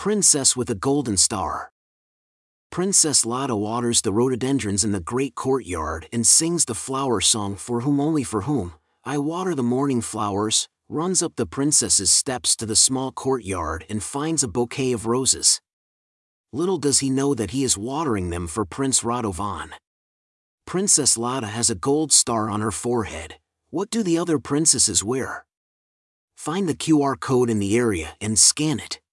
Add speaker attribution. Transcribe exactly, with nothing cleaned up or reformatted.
Speaker 1: Princess with a Golden Star. Princess Lotta waters the rhododendrons in the great courtyard and sings the flower song For Whom Only For Whom. I water the morning flowers, runs up the princess's steps to the small courtyard and finds a bouquet of roses. Little does he know that he is watering them for Prince Radovan. Princess Lotta has a gold star on her forehead. What do the other princesses wear? Find the Q R code in the area and scan it.